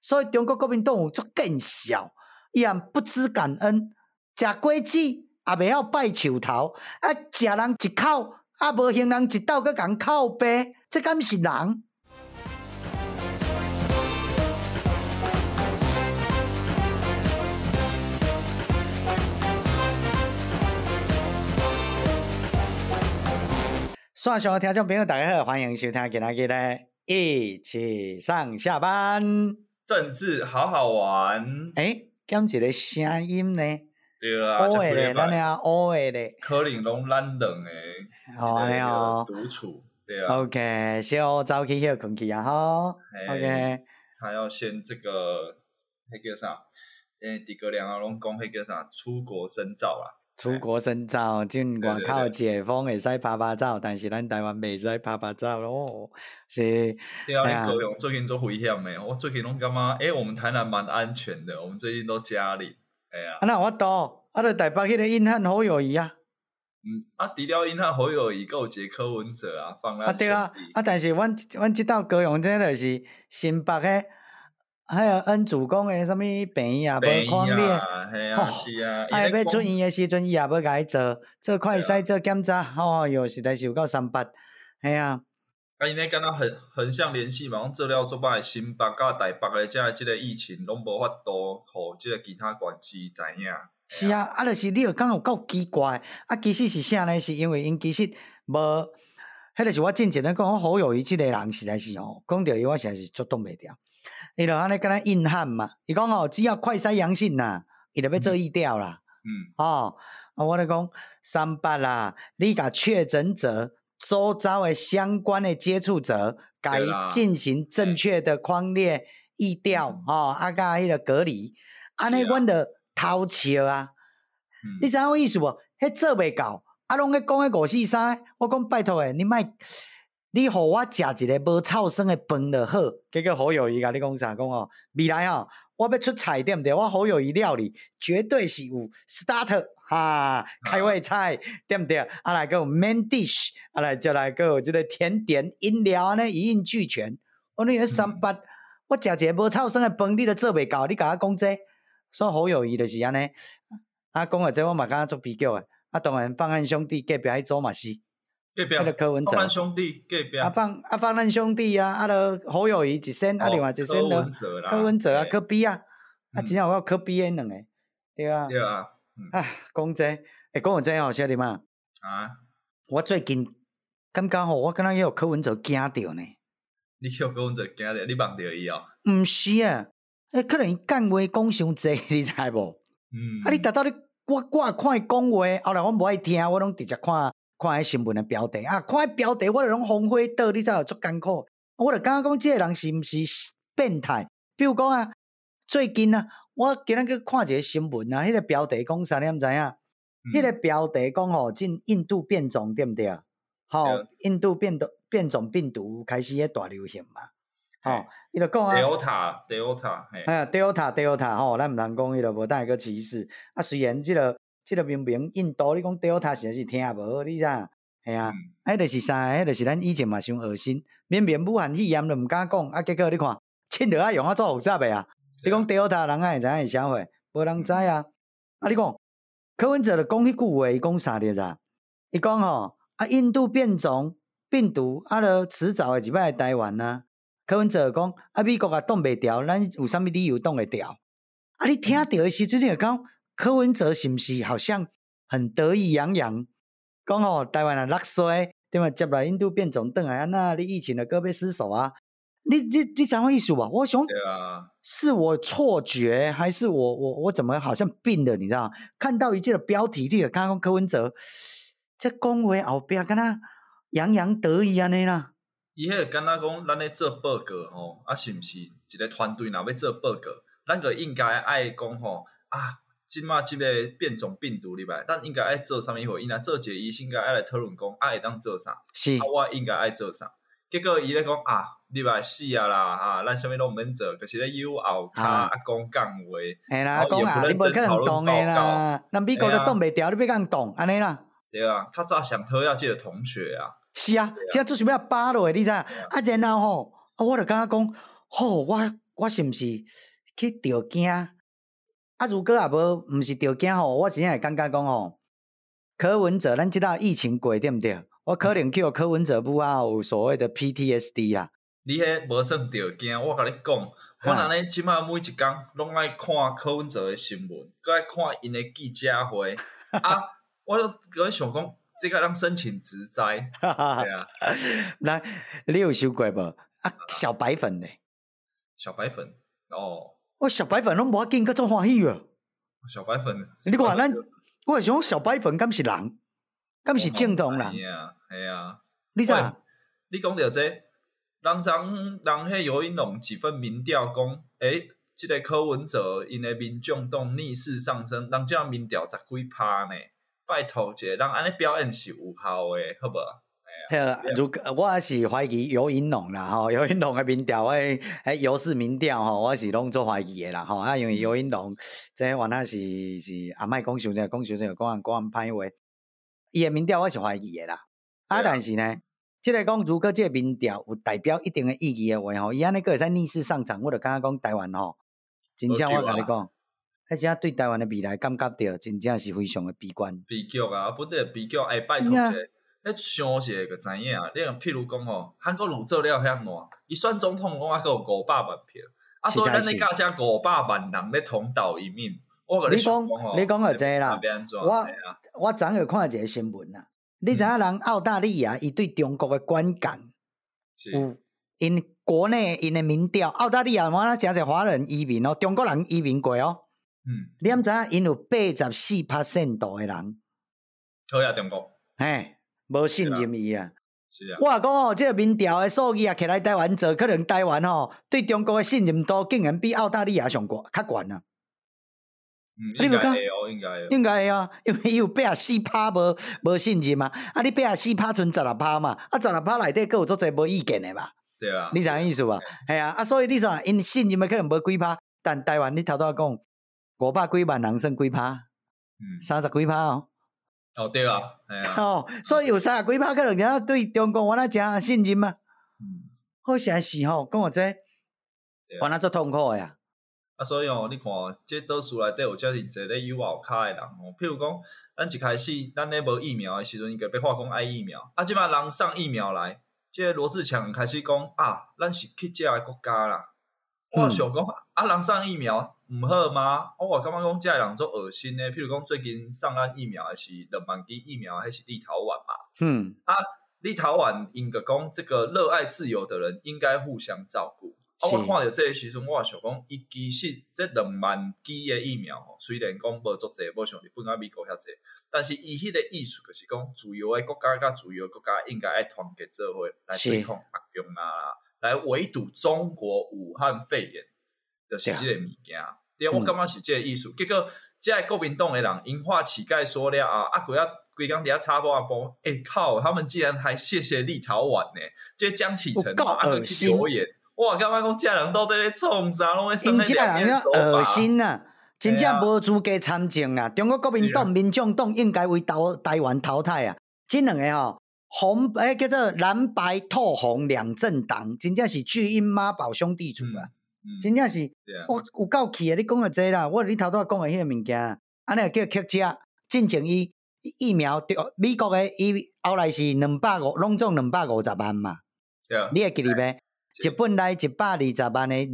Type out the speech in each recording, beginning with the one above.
所以中国国民党有足见笑，伊也不知感恩，食果子也袂晓拜树头，食人一口，无行人一斗，佮共靠背，这敢是人？线上的听众朋友，大家好，欢迎收听今天的一起上下班。 政治好好玩， 减一个声音呢？ 对啊， 乌的咧，咱俩乌的咧， 可能拢咱两个， 安尼哦， 独处，对啊。 OK， 小早起休困去啊吼 ，OK。 他要先这个迄叫啥？诸葛亮啊，拢讲迄叫啥？出国深造啦。 出国深造，进外口解封会使拍拍照，但是咱台湾袂使拍拍照咯。是。 对啊，高雄最近做危险诶，我最近拢感觉，我们台南蛮安全的，我们最近都家里， 那我到，就台北迄个硬汉侯友宜啊。 除了硬汉侯友宜，还有一个柯文哲啊，放咱对啊，但是阮即道高雄这就是新北诶。还有恩主公诶，什么病院也无匡列， 是啊， 要出院诶时阵，伊也无甲伊做快筛、做检查，哟，实在是有够三八，系啊。 因咧敢若横向联系嘛，讲做了做摆新北甲台北诶，即个疫情拢无法度，互即个其他县市知影。 是啊，就是你有讲有够奇怪，其实是啥呢？是因为因其实无，迄个是我之前咧讲，侯友宜即个人实在是讲到伊我实在是捉动袂掉。伊就安尼敢若硬汉嘛，伊讲只要快筛阳性啦，伊就要做疫调啦。我咧讲300啦，你甲确诊者周遭的相关的接触者，该进行正确的匡列疫调，甲迄个隔离，安尼阮就偷笑啊。你知影我意思无？迄做袂到，拢咧讲迄543，我讲拜托诶，你互我食一个无臭酸的饭就好，结果侯友宜甲你讲啥？讲未来我要出菜对不对？我侯友宜料理绝对是有 starter 开胃菜对不对？来还有 main dish， 来再来还有这个甜点饮料安尼一应俱全。你迄300，我食一个无臭酸的饭，你都做袂到，你甲我讲这，所以侯友宜就是安尼。讲到这我嘛感觉足比较的。当然放咱兄弟隔壁迄组嘛是。 隔壁柯文哲，放咱兄弟隔壁， 放咱兄弟啊，就侯友宜一身，另外一身就柯文哲啊，柯 B 啊，真正有柯 B 两个，对啊， 对啊， 讲这，讲到这小弟嘛，我最近感觉我敢若有柯文哲惊到呢。 你有柯文哲惊到，你梦到伊哦？ 毋是啊，可能伊讲话讲伤济，你知无？你达到我看伊讲话，后来我无爱听，我拢直接看迄新闻的标题看迄标题我就拢风火倒，你知有足艰苦。我就感觉讲这个人是毋是变态？比如讲最近我今仔去看一个新闻迄个标题讲啥你毋知影？迄个标题讲进印度变种对不对？印度变种病毒开始大流行嘛。伊就讲 Delta， Delta， 咱毋通讲伊就无等下去歧视。虽然这个明明印度，你讲 Delta 实在是听无，你知？系啊，迄就是啥？迄就是咱以前嘛伤恶心，明明武汉肺炎都毋敢讲，结果你看，凊着爱用做复杂的啊！你讲 Delta 人会知影是啥货？无人知啊！你讲柯文哲就讲迄句话，伊讲啥哩咋？伊讲印度变种病毒就迟早会入来台湾啊！柯文哲讲美国挡袂牢，咱有啥物理由挡会牢？你听到的时阵，你就讲。柯文哲是不是好像很得意洋洋？讲台湾落水，对嘛？接来印度变种回来，那你疫情的胳膊失手啊？你知影意思吧？我想，是我错觉，还是我怎么好像病了？你知道？看到一切的标题，你就刚刚柯文哲这讲话后边，敢若洋洋得意安尼啦。 伊迄个敢若讲，咱咧做报告是毋是一个团队若要做报告，咱就应该爱讲即马即个变种病毒入来，咱应该爱做啥物货？伊若做一个医生，应该爱来讨论讲会当做啥？ 是我应该爱做啥？结果伊咧讲入来死啦咱啥物拢毋免做，就是咧有后骹讲话。 嘿啦，讲你无可能动诶啦，咱美国都挡袂牢，你要敢动安尼啦？ 对啊，较早上讨厌即个同学啊。 是啊，即做想要扒落诶，你知？然后我就感觉讲，我我是毋是去着惊？啊，如果也无毋是着惊吼，我真正会感觉讲吼，柯文哲咱即搭疫情过对毋对？我可能去互柯文哲母啊有所谓的 PTSD 啦。 你迄无算着惊，我甲你讲，我若咧即马每一工拢爱看柯文哲的新闻，搁爱看因的记者会啊，我就搁想讲，这个人申请职灾，对啊， 那你有收过无？啊，小白粉呢？ 小白粉哦， 我小白粉拢无要紧，佮做欢喜啊！ 小白粉， 你看咱，我想小白粉敢是人，敢是正统人？ 系啊， 你知影？ 你讲到这，人迄尤英龙几份民调讲，即个柯文哲因的民众党逆势上升，人这民调十几%呢？拜托一个，人安尼表演是有效的，好无？ 如我是怀疑尤英龙啦，吼，尤英龙的民调，尤氏民调吼，我是拢做怀疑的啦，吼，因为尤英龙这原来是啊，莫讲伤济，讲歹话，伊的民调我是怀疑的啦，但是呢，即个讲如果即个民调有代表一定的意义的话吼，伊安尼个会使逆势上涨，我就感觉讲台湾吼，真正我甲你讲，迄只对台湾的未来感觉到真正是非常的悲观。 悲剧啊，本地悲剧，拜托者。想者个知影，你譬如讲吼，韩国瑜做了遐烂，伊选总统讲还有500万票，所以咱咧甲遮500万人咧同岛一命。 你讲就这啦，我昨下看一个新闻啦，你知影人澳大利亚伊对中国的观感有因国内因的民调，澳大利亚嘛诚侪华人移民哦，中国人移民过哦，你毋知影因有84%度的人， 讨厌中国， 无信任伊啊！ 是啊， 我讲哦，这个民调的数据啊，起来台湾做，可能台湾吼对中国的信任度竟然比澳大利亚上高较悬啊！ 应该会哦， 应该会啊，因为伊有84%无信任嘛，啊，你84%剩16%嘛，啊，16%内底佫有足侪无意见的嘛， 对啊， 你知影意思无？系啊，所以你说因信任的可能无几%，但台湾你头拄讲500几万人算几%？30几%哦。 哦，对啊， 哦，所以有30几%可能人对中国原来真信任嘛。好像是吼，讲我这原来足痛苦的呀。 所以哦，你看，这倒数内底有遮尔侪咧有外卡的人哦。譬如讲，咱一开始咱咧无疫苗的时阵，应该被话讲爱疫苗，即摆人上疫苗来，这罗志强开始讲啊，咱是去遮的国家啦。我想讲人上疫苗唔好吗？我感觉讲这人做恶心的。譬如讲最近上咱疫苗的是2万剂疫苗，还是立陶宛嘛？立陶宛因个讲这个热爱自由的人应该互相照顾。我看到这个时阵，我想讲，伊其实这2万剂的疫苗，虽然讲无足济，无像日本啊、美国遐济，但是伊迄个意思就是讲，自由的国家甲自由的国家应该爱团结做伙来对抗北中啦，来围堵中国武汉肺炎，就是这个物件。对，我感觉是这个意思。结果，这国民党的人因话乞丐说了规工底下插播播，靠！他们竟然还谢谢立陶宛呢，这江启臣去留言。哇！感觉讲这人到底咧创啥？拢会生咧两面手法。 恶心啊！真正无资格参政啊！中国国民党、民众党应该为台湾淘汰啊！这两个吼，叫做蓝白透红两政党，真正是巨婴妈宝兄弟组啊！真正是，我有够气啊！你讲的这啦，我你头拄讲的迄个物件，安尼叫客家进前伊疫苗，美国的伊后来是250，拢总250万嘛。你会记得袂？日本来120万的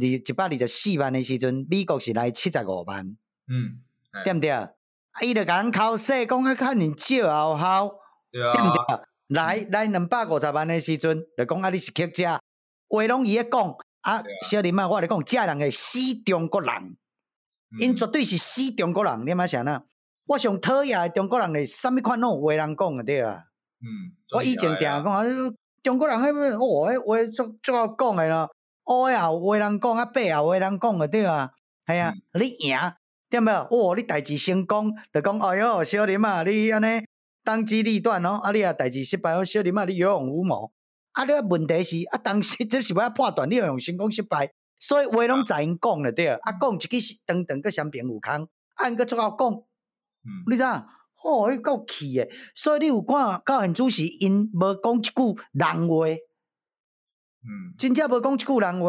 124万的时阵，美国是来75万，对不对？伊就甲咱口说讲较较尼少后效，对不对？来250万的时阵，就讲你是客家，话拢伊咧讲小林我咧讲，这人是死中国人，因绝对是死中国人，你嘛想呐？我上讨厌的中国人是啥物款拢有话人讲的对啊？我以前定讲中国人迄话足好讲的咯，黑也有话人讲，白也有话人讲的对啊，系啊，你赢对无？你代志成功，就讲哎哟，小林啊，你安尼当机立断哦，你代志失败，小林啊，你有勇无谋。你问题是当时这是要判断你用成功失败，所以话拢在因讲了对，讲一句是长个相平有空，按个足好讲，你知影？迄够气诶！所以你有看到现主席因无讲一句人话，真正无讲一句人话。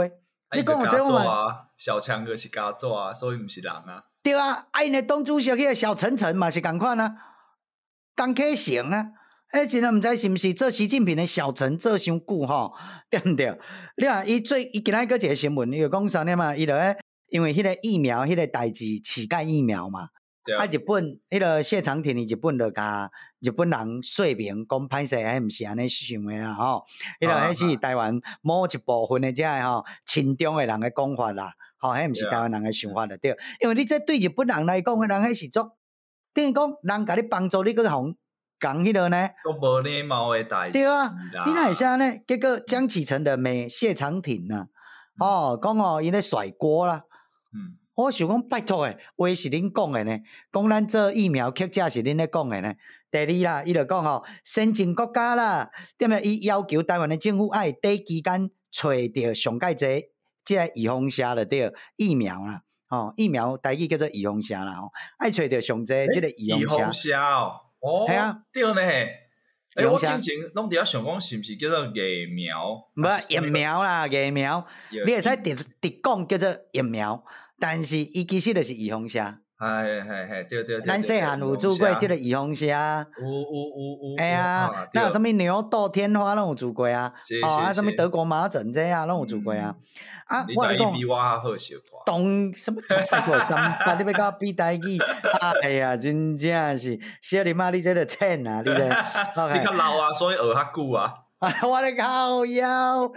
你讲有这种啊？小强个是家族啊，所以毋是人啊。 对啊，因的党主席迄个小陈陈嘛是共款啊，江启成啊。真的毋知是毋是做习近平的小陈做伤久吼，对毋对？你看伊今仔个一个新闻，伊就讲啥呢嘛？伊就因为迄个疫苗迄个代志，乞丐疫苗嘛，日本迄个谢长廷，日本就甲日本人说明讲歹势，迄毋是安尼想的啦吼。迄个迄是台湾某一部分的遮个吼亲中的人的讲法啦，吼，迄毋是台湾人的想法了对。因为你这对日本人来讲，人迄是做等于讲人甲你帮助你个红。讲迄个呢， 都无礼貌的代志。 对啊，你哪会啥呢？结果江启臣的美谢长廷啊，讲伊咧甩锅啦。我想讲拜托诶，话是恁讲诶呢，讲咱做疫苗克价是恁咧讲诶呢。第二啦，伊就讲先进国家啦，踮咧伊要求台湾的政府爱短期间找到上介济即个预防针了对疫苗啦。疫苗台语叫做预防针啦，爱找到上济即个预防针。 哦， 系啊， 对呢。我之前拢伫遐想讲，是毋是叫做疫苗？ 无疫苗啦，疫苗，你会使直讲叫做疫苗，但是伊其实就是预防针。 对。 咱细汉有做过即个预防针。 有。 哎呀，那有啥物牛痘、天花拢有做过啊？啥物德国麻疹这啊，拢有做过啊。 我来讲，比我较好小可。 懂什么？拜托300，你要甲我比台语？哎呀，真正是小林啊，你这个欠啊，你这。 你较老啊，所以学较久啊。 我咧靠腰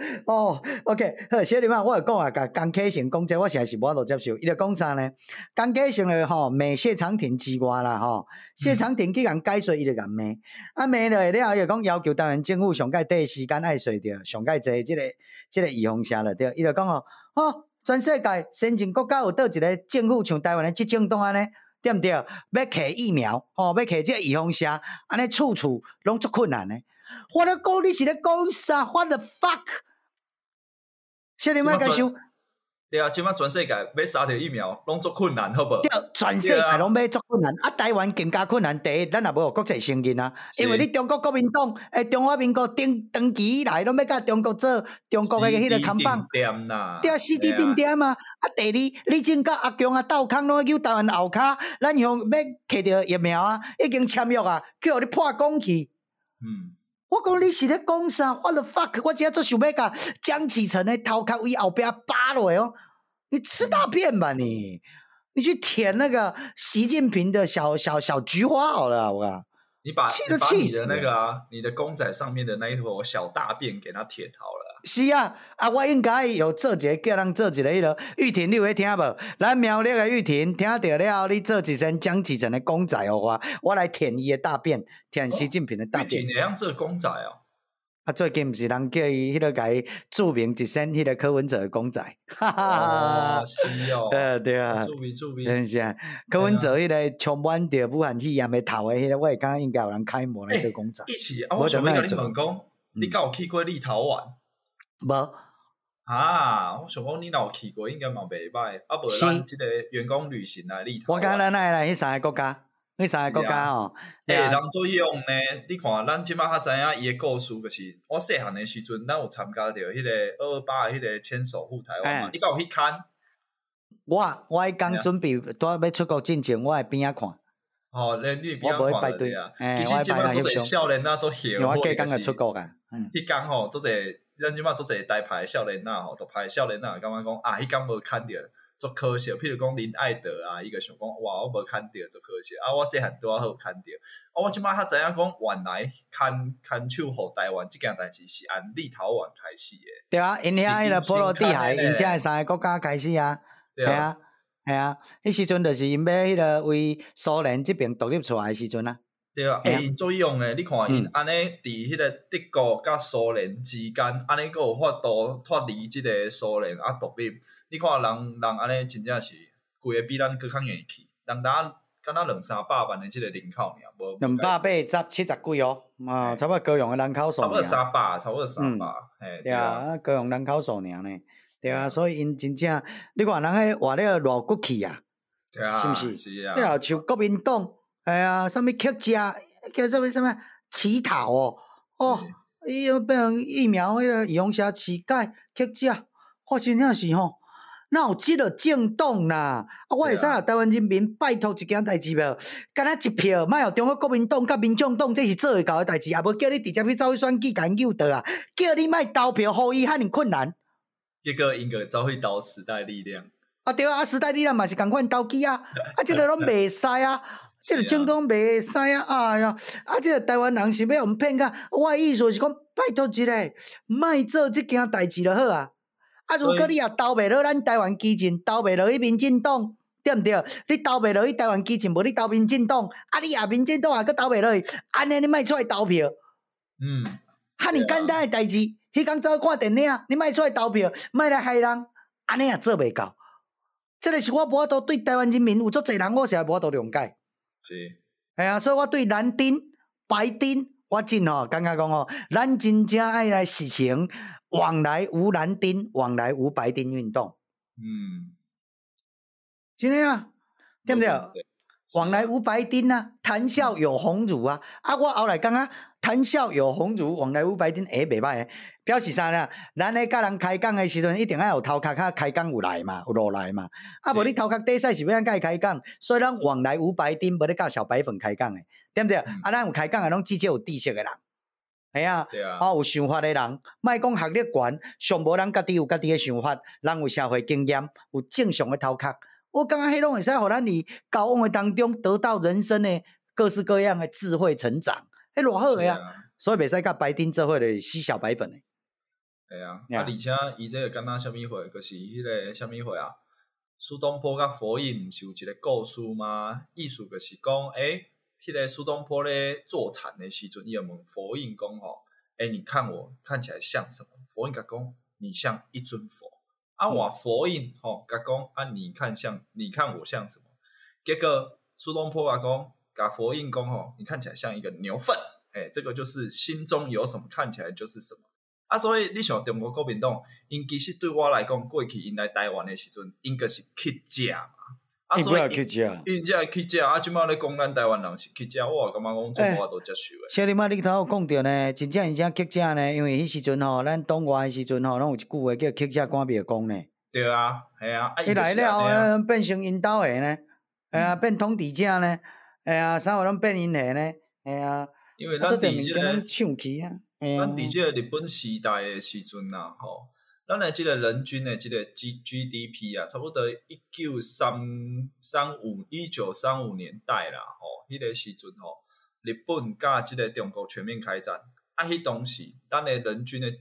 ，OK， 好，小林啊，我就讲啊，甲江启成讲这，我实在是无法度接受。伊就讲啥呢？江启成咧骂谢长廷之外啦谢长廷去共解说，伊就共骂，骂落了后，伊就讲要求台湾政府上介短时间爱找着上介济即个预防针了对。伊就讲全世界先进国家有倒一个政府像台湾的执政党安尼，对毋对？要摕疫苗要摕即个预防针，安尼处拢足困难的。我咧讲，你是咧讲啥 ？What the fuck？ 小林仔解想。 对啊，即摆全世界要杀着疫苗，拢足困难，好无？ 对，全世界拢要足困难，台湾更加困难。第一，咱也无国际承认啊，因为你中国国民党中华民国长期以来拢要甲中国做中国的迄个扛棒，对啊，死地定点嘛。第二，你正甲阿强啊斗空拢叫台湾后骹，咱向要摕着疫苗啊，已经签约啊，叫你破讲去。我讲你是咧讲啥 ？What the fuck！ 我只做想要甲江启臣的头壳位后边扒落哦，你吃大便吧你！你去舔那个习近平的小菊花好了，我讲。 你把你的那个你的公仔上面的那一坨小大便给它舔好了。 是啊，我应该有做一个叫人做一个迄个玉婷，你有听无？咱苗栗的玉婷听到了后，你做一身江启臣的公仔哦，我来舔伊的大便，舔习近平的大便。 玉婷会晓做公仔哦。 最近毋是人叫伊迄个甲伊注明一身迄个柯文哲的公仔， 是哦， 对啊， 注明， 真是啊，柯文哲迄个充满着武汉肺炎的头的迄个，我会感觉应该有人开模来做公仔。 一起我想要甲你问讲，你敢有去过立陶宛？ 无我想讲你若有去过，应该嘛袂歹。无咱即个员工旅行来立陶宛。 我感觉咱来迄3个国家。迄3个国家人做用呢？你看，咱即摆较知影伊的故事，就是我细汉的时阵，咱有参加着迄个228的迄个牵手赴台湾嘛。你敢有去看？ 我迄天准备要出国进前，我喺边仔看。 你边仔看对啊？其实即摆做侪少年仔做协会， 我隔天就出国啊。 迄天做侪，咱即摆做侪台派的少年仔都派少年仔感觉讲迄天无看着。足可惜，譬如讲林爱德啊，伊个想讲哇，我无看到，足可惜啊！我细汉拄好看到，我即摆较知影讲，原来牵手互台湾即件代志是按立陶宛开始的。对啊，因遐迄个波罗的海，因遮的3个国家开始啊。系啊，迄时阵就是因要迄个为苏联这边独立出来的时阵啊。 对啊，因做用的，你看因安尼伫迄个德国甲苏联之间，安尼个有法度脱离即个苏联啊独立。你看人安尼真正是规个比咱更较愿意去，人敢若200-300万的即个人口尔，无 280-70几哦，差不多高雄的人口数。 差不多300， 对啊，高雄人口数尔呢，对啊，所以因真正，你看人迄活了偌骨气啊，是毋是？ 是啊。 你若像国民党，啥物客家叫啥物乞讨伊变成疫苗迄个预防针乞丐客家。 真正是吼，哪有即个政党啦？啊，我会使啊，台湾人民拜托一件代志无？敢若一票，莫互中国国民党甲民众党，这是做会到诶代志，也无叫你直接去走去选举，甲因诱导啊，叫你莫投票，互伊遐尔困难。 结果因个走去投时代力量。 啊对啊，时代力量嘛是共款投机啊，啊，即个拢袂使啊。即个政党袂使啊！哎呀，啊，即个台湾人是要互骗甲。我诶意思是讲，拜托一下，莫做即件代志就好啊。啊，如果你也投袂落咱台湾基进，投袂落去民进党，对毋对？你投袂落去台湾基进，无你投民进党，啊，你也民进党也佫投袂落去，安尼你莫出来投票。遐尼简单诶代志，迄工走看电影，你莫出来投票，莫来害人，安尼也做袂到。即个是我无法度对台湾人民有足侪人，我是无法度谅解。 是， 哎呀，所以我对蓝丁、白丁，我真吼感觉讲吼，咱真正爱来实行往来无蓝丁、往来无白丁运动。真的啊，对不对？往来无白丁啊，谈笑有鸿儒啊。啊，我后来讲啊，谈笑有鸿儒，往来无白丁，袂歹诶。表示啥呢？咱咧甲人开讲诶时阵，一定要有头壳开讲有来嘛，有落来嘛。啊，无你头壳底使是要甲伊开讲，所以咱往来无白丁，无咧甲小白粉开讲诶，对不对？啊，咱有开讲诶，拢至少有知识诶人，系啊，有想法诶人，莫讲学历悬，上无人家己有家己诶想法，人有社会经验，有正常诶头壳。我感觉迄拢会使互咱伫交往诶当中得到人生诶各式各样诶智慧成长，迄偌好诶啊！所以袂使甲白丁做伙咧死小白粉诶。 系啊，而且伊这个敢若虾米会，就是迄个虾米会啊？苏东坡甲佛印毋是有一个故事吗？意思就是讲，迄个苏东坡咧坐禅诶时阵，伊就问佛印讲吼，你看我看起来像什么？佛印甲讲，你像一尊佛。啊，我佛印甲讲啊，你看我像什么？结果苏东坡讲，甲佛印讲你看起来像一个牛粪。这个就是心中有什么，看起来就是什么。啊，所以你像中国国民党，因其实对我来讲，过去因来台湾的时阵，因个是乞食嘛。啊，所以因才乞食，啊，即摆咧讲咱台湾人是乞食，我感觉讲中国都接受诶。 小林啊，你头有讲着呢，真正乞食呢，因为迄时阵吼，咱党外诶时阵吼，拢有一句话叫乞食赶灭讲呢。 对啊，系啊， 伊来了变成因兜诶呢，变统治者呢，啥货拢变因诶呢， 因为咱伫这个唱起啊， 咱伫即个日本时代诶时阵啊，咱诶即个人均诶即个 GDP 啊，差不多1935年代啦，迄个时阵日本甲即个中国全面开战，啊，迄当时咱诶人均诶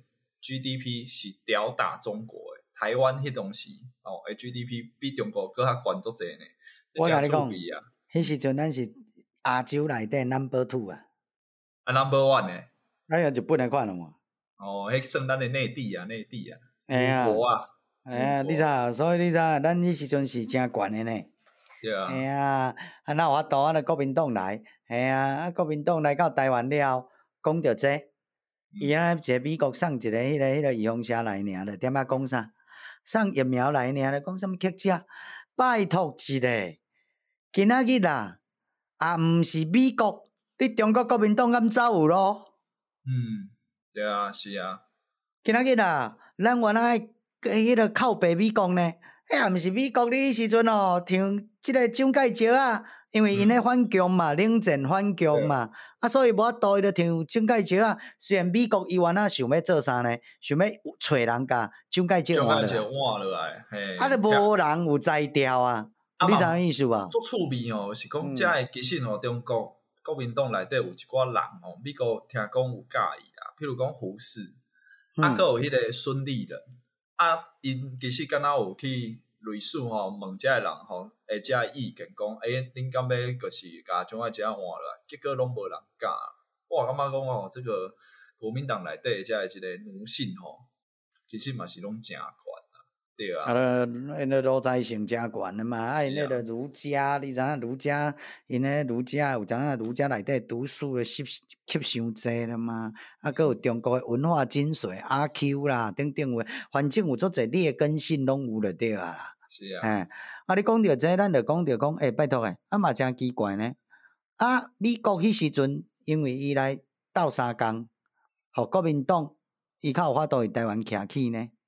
GDP 是吊打中国诶，台湾迄当时诶 GDP 比中国搁较悬足济呢。 我甲你讲，迄时阵咱是亚洲内底 No.2 啊。 Number 1呢？ 哎呀，日本来看了嘛？ 迄算咱的内地啊， 美国啊，你知？所以你知，咱迄时阵是真悬的呢。 对啊。 哎呀，哪有法度啊？国民党来，国民党来到台湾了，讲到这，伊一个美国送一个迄个预防车来尔，就点仔讲啥？送疫苗来尔，讲什么乞食？拜托一个，今仔日啦，啊，毋是美国。你中国国民党敢走有咯？ 对啊，是啊。 今仔日啊，咱原来迄个靠北美国呢，也毋是美国哩时阵唱即个蒋介石啊，因为因咧反共嘛，冷战反共嘛，所以无法度伊就唱蒋介石啊。虽然美国伊原来想要做啥呢？想要找人甲蒋介石换落来， 就无人有才调啊。你知影意思无？ 足趣味是讲遮诶，其实中国国民党内底有一寡人美国听讲有介意啦，譬如讲胡适，还有迄个孙立人，因其实敢若有去类似问遮诶人会遮意见讲，恁敢要就是甲蒋介石换落来，结果拢无人敢。我感觉讲这个国民党内底遮诶一个奴性其实嘛是拢真悬。对啊， 因个路财性真悬的嘛，因个儒家，你知影儒家，因个儒家有当儒家内底读书的吸伤济了嘛，搁有中国的文化精髓阿 Q 啦，等等话，反正有足侪劣根性拢有就对啊啦。 是啊， 你讲到这，咱就讲到讲，拜托嘛真奇怪呢。美国迄时阵，因为伊来斗相共，互国民党伊较有法度伫台湾徛起呢。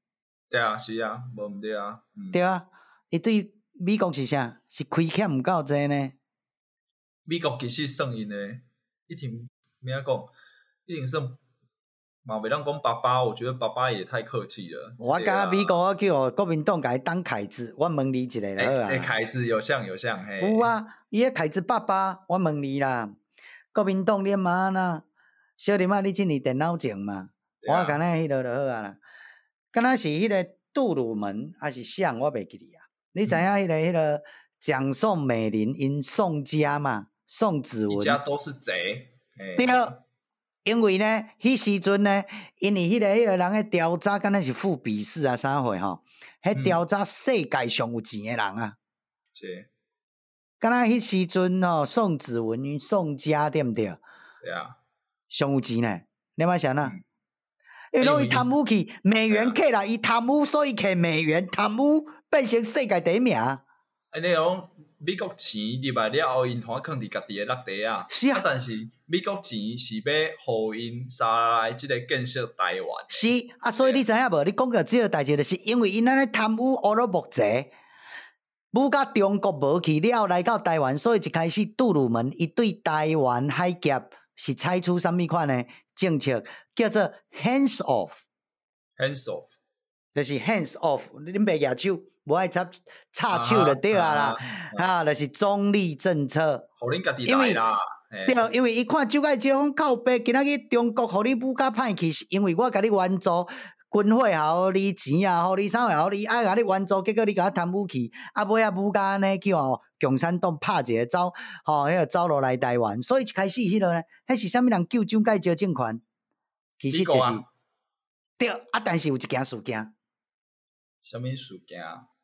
对啊，是啊，无毋对啊， 对啊，伊对美国是啥？是亏欠毋够济呢？ 美国其实算因诶，一定咩讲，一定算嘛袂当讲爸爸，我觉得爸爸也太客气了。 我感觉美国我叫国民党甲伊当凯子，我问你一个就好啊。 凯子有像，嘿。 有啊，伊个凯子爸爸，我问你啦，国民党你嘛呐？小林啊，你今年电脑前嘛？我敢若迄落就好啊啦。敢若是迄个杜鲁门还是像我袂记哩啊？你知影迄个蒋宋美龄因宋家嘛？宋子文一家都是贼。 对，因为呢，迄时阵呢，因为迄个人迄调查，敢若是富比士啊啥货吼，迄调查世界上有钱的人啊。 是。 敢若迄时阵吼，宋子文、宋家对毋对？ 对啊。 上有钱呢，你嘛想啊？因为拢伊贪污去，美元客啦，伊贪污，所以摕美元，贪污变成世界第一名。 你讲美国钱入来了后，因通囥伫家己的落地啊。 是啊。 但是美国钱是要互因杀来即个建设台湾。 是啊，所以你知影无？你讲到即个代志，就是因为因安尼贪污乌了木贼，武甲中国无去了，来到台湾，所以一开始杜鲁门伊对台湾海峡是采取什么款的政策？叫做 hands off。hands off 就是 hands off， 你袂举手，无爱插手就对啊啦，就是中立政策。 互恁家己来啦。 对，因为伊看蒋介石讲靠北，今仔日中国互你武甲歹去，是因为我甲你援助军火也互你钱啊，互你啥货互你爱甲你援助，结果你甲我贪污去，尾仔武甲安尼去共产党拍一个走，迄个走落来台湾，所以一开始迄落呢，迄是啥物人救蒋介石政权？其实就是对啊，但是有一件事件。 啥物事件？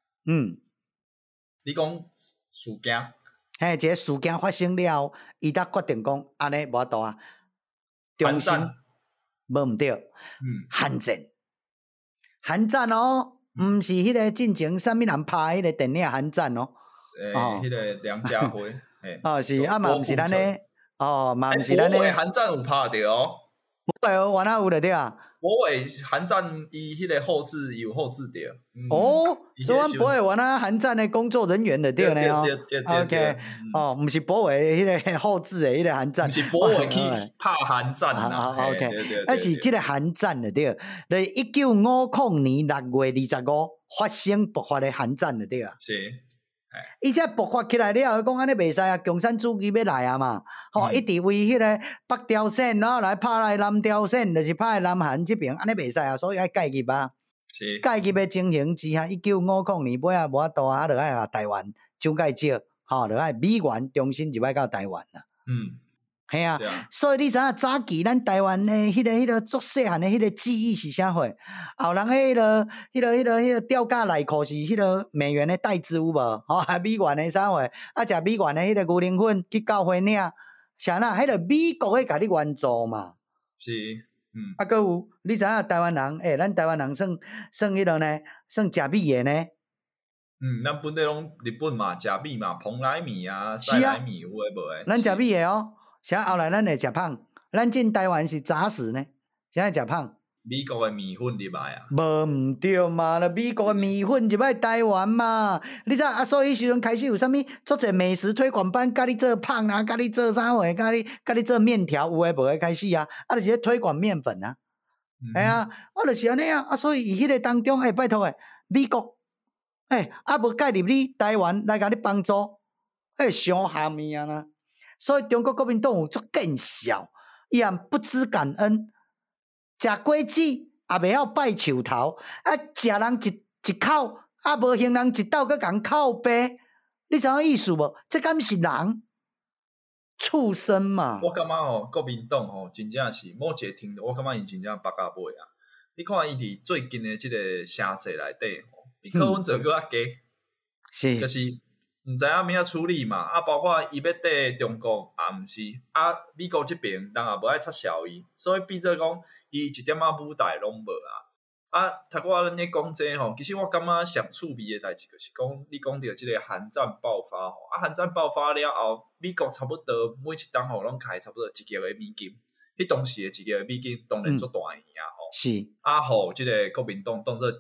你讲事件？ 一个事件发生了后，伊才决定讲安尼无法度啊， 重新无毋对，韩战，韩战哦，毋是迄个进前啥物人拍迄个电影韩战哦， 迄个梁家辉， 是啊嘛，毋是咱咧，嘛毋是咱咧， 韩战有拍着哦， 不过我哪有就对啊。 博伟韩战伊迄个后置有后置着。 所以阮博伟原来韩战的工作人员就对呢哦。OK，毋是博伟迄个后置的迄个韩战， 毋是博伟去拍韩战啦。 OK，啊是即个韩战就对，就是1950年6月25发生爆发的韩战就对啊。 是。 伊才爆发起来了，讲安尼袂使啊，共产主义要来啊嘛，一直为迄个北朝鲜，然后来拍来南朝鲜，就是拍来南韩这边，安尼袂使啊，所以爱介入啊。 是。 介入的情形之下，1950年尾啊无法度啊，就爱台湾蒋介石，就爱美元重新入来到台湾啦。系啊，所以你知影早期咱台湾的迄个足细汉的迄个记忆是啥货？后人迄个吊架内裤是迄个美元的代志有无？美元的啥货？食美元的迄个牛奶粉去教会领，啥啦？迄个美国的甲你援助嘛。 是。 搁有你知影台湾人？咱台湾人算迄个呢？算食米的呢？ 咱本地拢日本嘛，食米嘛，蓬莱米啊，塞莱米有诶无诶？ 咱食米的哦。啥后来咱会食胖，咱进台湾是早死呢，啥会食胖？ 美国的米粉入来啊？ 无毋对嘛，美国的米粉入来台湾嘛，你知啊？所以迄时阵开始有啥物做者美食推广班，甲你做胖啊，甲你做啥货，甲你做面条有诶无诶开始啊？就是咧推广面粉啊，啊，就是安尼啊，所以伊迄个当中，拜托诶，美国，无介入你台湾来甲你帮助，伤虾米啊啦？所以中国国民党有足见笑，伊也不知感恩，食果子也袂晓拜树头，食人一口，无行人一斗，搁共靠背，你知影意思无？这敢是人？畜生嘛！ 我感觉国民党真正是某一个程度，我感觉因真正北甲尾啊！你看伊伫最近的即个城市内底，伊柯文哲搁较加， 是就是。毋知影要怎处理嘛？包括伊要缀中国也毋是，美国这边人也无爱插销伊，所以变做讲伊一点舞台拢无啊。头拄仔咱咧讲这其实我感觉上趣味的代志就是讲，你讲到即个韩战爆发韩战爆发了后，美国差不多每一档拢开差不多1亿的美金，迄当时的1亿的美金当然足大钱啊是互即个国民党当做一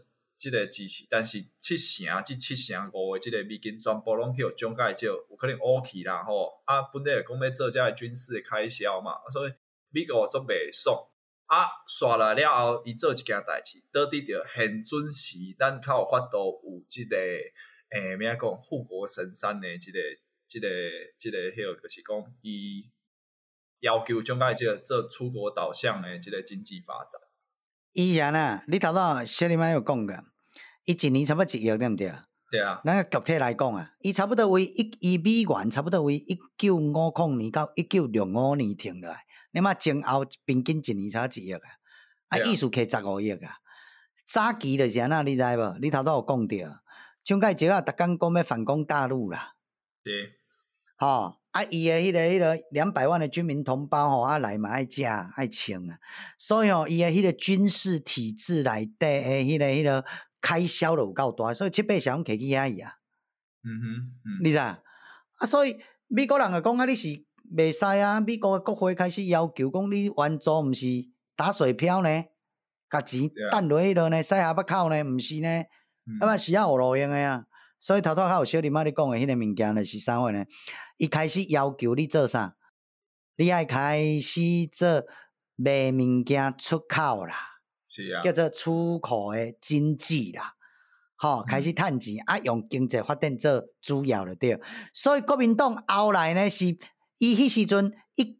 即个支持，但是7成5的即个美金全部拢去互中介借，有可能乌去啦吼。啊，本来讲要做遮个军事的开销嘛，所以美国做袂爽。啊，刷来了后，伊做一件代志，倒伫着现准时，咱较有法度有即个咩讲护国神山的即个迄个，就是讲伊要求中介借做出国导向的即个经济发展。 伊呀呐，你头仔小林仔有讲个，伊一年差不多1亿，对毋对？ 对啊， 咱个具体来讲啊，伊差不多为伊美元差不多为1950年到1965年停落来，你嘛前后平均一年才1亿啊，意思摕15亿啊。早期就是安那，你知无？你头仔有讲着，蒋介石啊，逐工讲要反攻大陆啦， 是， 吼。伊的迄个200万的军民同胞吼，来嘛爱食爱穿啊，所以伊的迄个军事体制内底的迄个开销就有够大，所以7-8成摕去遐去啊。你知啊？所以美国人就讲你是袂使啊，美国的国会开始要求讲你援助毋是打水漂呢，甲钱等落迄落呢，塞下巴口呢，毋是呢，是有路用的啊。所以头较有小林仔你讲的迄个物件就是啥货呢？伊开始要求你做啥？你爱开始做卖物件出口啦， 是啊， 叫做出口的经济啦，开始趁钱用经济发展做主要就对。所以国民党后来呢是伊迄时阵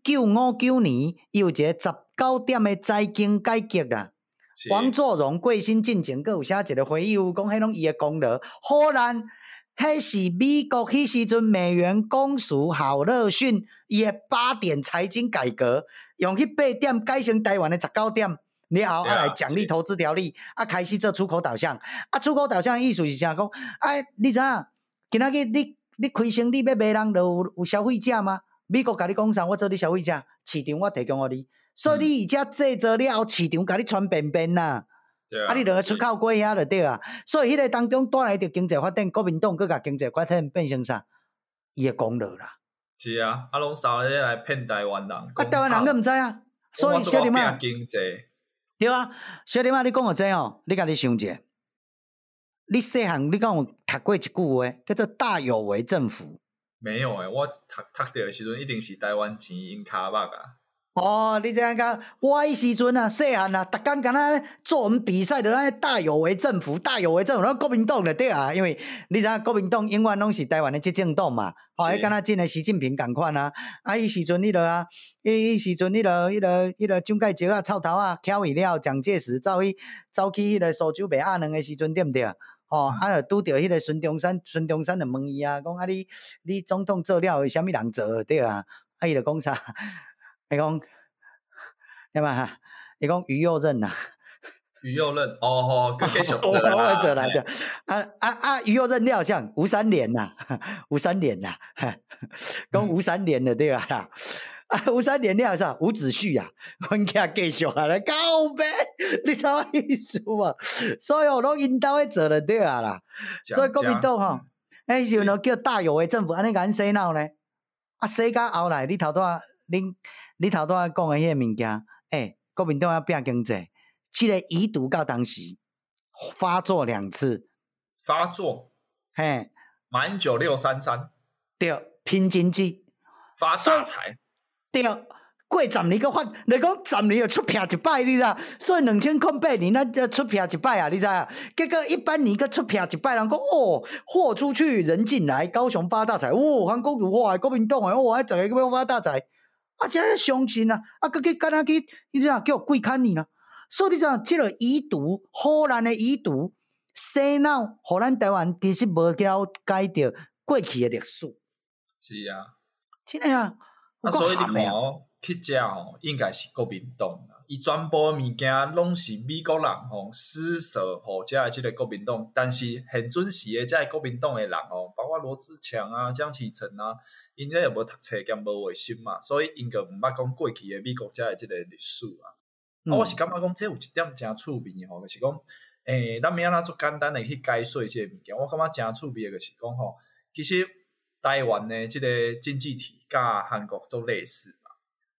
1959年有一个19点的财经改革啦。王作荣、桂新进前，佮有写一个回忆录，讲迄拢伊的功劳。忽然，迄是美国迄时阵美元公署郝乐逊伊的8点财经改革，用迄8点改成台湾的19点，了后来奖励投资条例，开始做出口导向。出口导向的意思是啥？讲你知影？今仔日你开生意要卖人，就有消费者吗？美国甲你讲啥？我做你消费者，市场我提供互你。所以你而且制作了后，市场甲你传遍遍啦。你就出口过遐就对啊。所以迄个当中带来着经济发展，国民党佮甲经济发展变成啥？伊的功劳啦。 是啊，拢烧咧来骗台湾人。 台湾人佮毋知啊。所以小林仔，对啊，小林仔，你讲个这哦，你家己想者，你细汉你敢有读过一句话，叫做大有为政府？ 没有我读着的时阵，一定是台湾钱因骹目啊。 你这样讲，我迄时阵啊，细汉啊，逐工敢若作文比赛的大有为政府，大有为政府，国民党就对啊，因为你知影国民党永远拢是台湾的执政党嘛，敢若真的习近平共款啊，迄时阵迄落啊，迄时阵迄落蒋介石啊，臭头啊，翘去了，蒋介石走去迄个苏州卖鸭卵的时阵，对毋对？就拄着迄个孙中山就问伊啊，讲你总统做了，为虾米人做对啊？伊就讲啥？伊讲，对嘛？伊讲于右任呐， 于右任佮继续做啦。 我做来着。于右任了像吴三连呐，吴三连呐，讲吴三连的对吧？吴三连了啥？吴子胥啊，阮囝继续啊，来告白，你知影意思无？所以拢因兜咧做就对啊啦。所以国民党吼，迄时阵叫大有为政府，安尼甲咱洗脑呢？洗到后来，你头拄你头拄仔讲的迄个物件，国民党要拼经济，这个遗毒到当时发作2次， 发作，马英九633， 对，拼经济， 发大财， 对，过10年个发，你讲10年就出片一摆，你知道？所以2008年咱出片一摆啊，你知道？结果一般年个出片一摆，人讲货出去人进来，高雄发大财，韩国如哇，国民党迄10个要发大财。真相信啊！佮去敢若去，你知影叫鬼砍你啦。所以你知影，即个遗毒，荷兰的遗毒，洗脑，互咱台湾其实无了解着过去的历史。 是啊， 真诶啊！ 所以你看去遮应该是国民党啦。伊全部物件拢是美国人施舍互遮即个国民党，但是很准时的遮国民党的人包括罗志强啊、江启臣啊。因咧也无读册兼无卫生嘛，所以因个毋捌讲过去的美国遮的即个历史啊。我是感觉讲这有一点真趣味就是讲，咱要安怎做简单的去解说即个物件。我感觉真趣味的就是讲其实台湾的即个经济体甲韩国做类似嘛，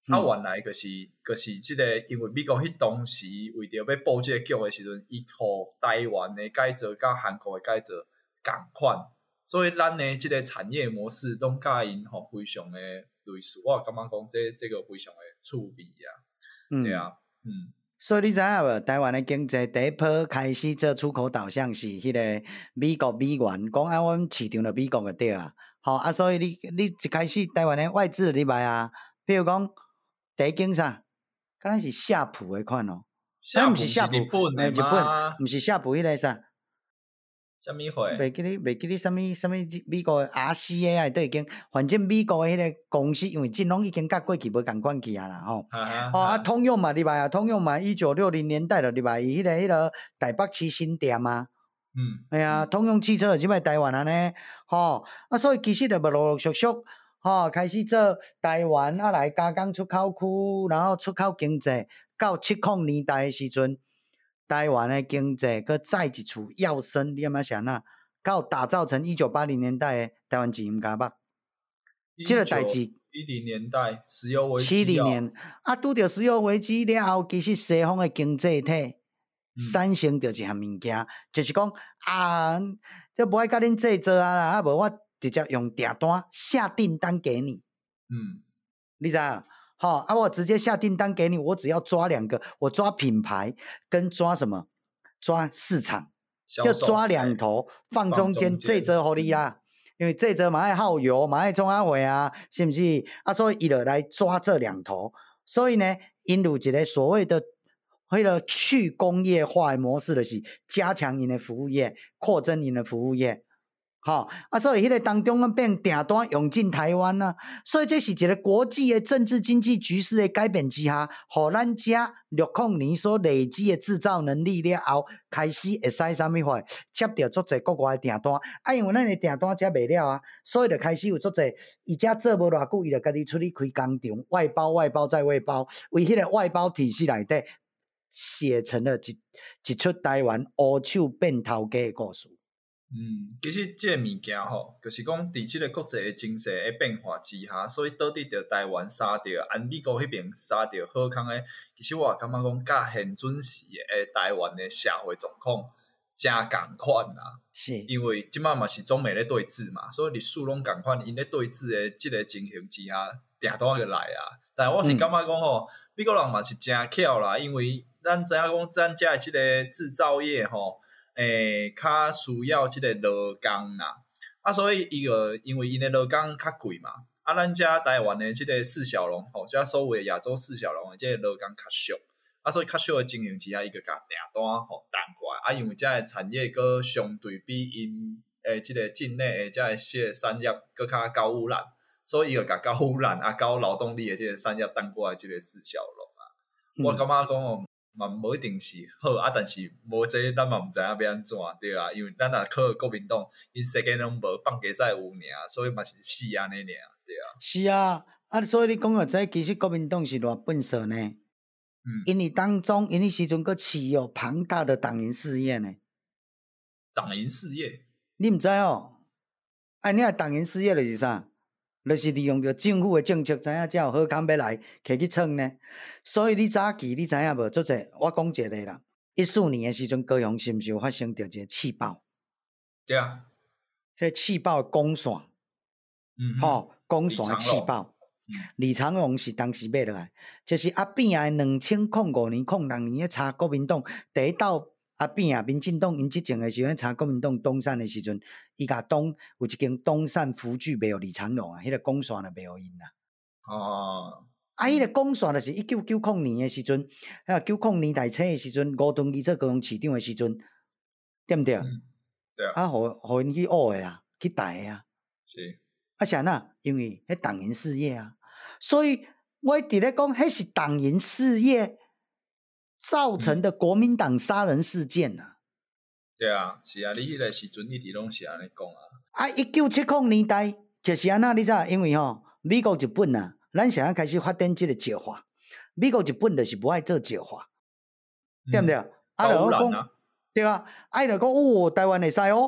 原来就是即个，因为美国迄当时为着要布即个局的时阵，伊互台湾的改造甲韩国的改造共款，所以咱的即个产业模式拢甲因非常的类似。我感觉讲这个非常的趣味啊，对啊， 所以你知影无？台湾的经济第一波开始做出口导向是迄个美国美元，讲啊，阮市场就美国就对啊。啊，所以你一开始台湾的外资就入来啊，比如讲第一间啥，敢若是夏普的款哦，毋是夏普， 日本的吗？ 毋是夏普迄个啥？ 啥物货？ 袂记你啥物美国的 RCA 啊，倒一间，反正美国的迄个公司，因为阵拢已经甲过去无共款去啊啦吼。通用嘛入来啊，通用嘛1960年代就入来，伊迄个台北市新店啊。哎呀，通用汽车就入来台湾安尼，所以其实就陆陆续续，开始做台湾啊来加工出口区，然后出口经济，到70年代的时阵。台湾的经济佮再一处跃升，你感觉是安那？到打造成1980年代的台湾之音甲捌，这个代志。 70年代石油危机 70年啊，拄着石油危机了后，其实西方的经济体产生着一项物件，就是讲啊，这无爱甲恁制作啊啦，啊无我直接用订单下订单给你。你知影？我直接下订单给你，我只要抓2个，我抓品牌跟抓什么？抓市场，就抓2头，放中间这则互你啦。因为这则嘛爱耗油，嘛爱创啊货啊，是不是？所以伊就来抓这2头。所以呢，因有一个所谓的迄个去工业化的模式，就是加强因的服务业，扩增因的服务业。所以迄个当中变订单涌进台湾啊，所以这是一个国际的政治经济局势的改变之下，互咱家60年所累积的制造能力了后，开始会使啥物货接到足侪国外的订单，因为咱的订单接袂了啊，所以就开始有足侪伊遮做无偌久，伊就家己出去开工厂，外包再外包，为迄个外包体系内底写成了一出台湾乌手变头家的故事。 其实这个物件就是讲伫即个国际的经济的变化之下，所以导致着台湾杀着，美国迄边杀着好康的。其实我感觉讲，甲现准时的台湾的社会状况真共款啦。 是， 因为即摆嘛是中美咧对峙嘛，所以历史拢共款，因咧对峙的即个情形之下，订单就来啊。但我是感觉讲美国人嘛是真巧啦，因为咱知影讲咱遮的即个制造业较需要即个劳工啦，所以伊个因为因的劳工较贵嘛，咱遮台湾的即个四小龙遮所谓的亚洲四小龙的即个劳工较俗，所以较俗的情形之下，伊就甲订单弹过来，因为遮的产业佫相对比因即个境内的遮的些产业佫较高污染，所以伊就甲高污染高劳动力的即个产业弹过来即个四小龙我感觉讲嘛无一定是好但是无这咱嘛毋知影要安怎对啊，因为咱若靠国民党，因世间拢无放假赛有尔，所以嘛是死安尼尔，对啊。 是啊，所以你讲个知，其实国民党是偌笨手呢。因为当中，因时阵佫持有庞大的党营事业呢。 党营事业？ 你毋知哦？你若党营事业就是啥？就是利用着政府的政策，知影才有好康要来摕去创呢。所以你早期你知影无？足侪我讲一个啦，14年的时阵，高雄是毋是有发生着一个气爆？ 对啊， 迄个气爆的供线，供线气爆。李长龙是当时买落来，就是边的2005年、06年查国民党第一道。边民进党因执政的时阵查国民党东山的时阵，伊甲有一间东山福聚卖予李长龙迄个供线就卖予因啦。迄个供线就是1990年的时阵，90年代初的时阵，吴敦义做高雄市长的时阵，对毋对？ 对啊。 互因去挖的去逮的是。 是安那？因为迄党营事业所以我一直咧讲，迄是党营事业造成的国民党杀人事件对啊，是啊，你迄个时阵一直拢是安尼讲 1970年代就是安那，你知道？因为美国日本咱想要开始发展这个石化，美国日本就是不爱做石化，对不对？ 高污染对啊，就讲台湾会使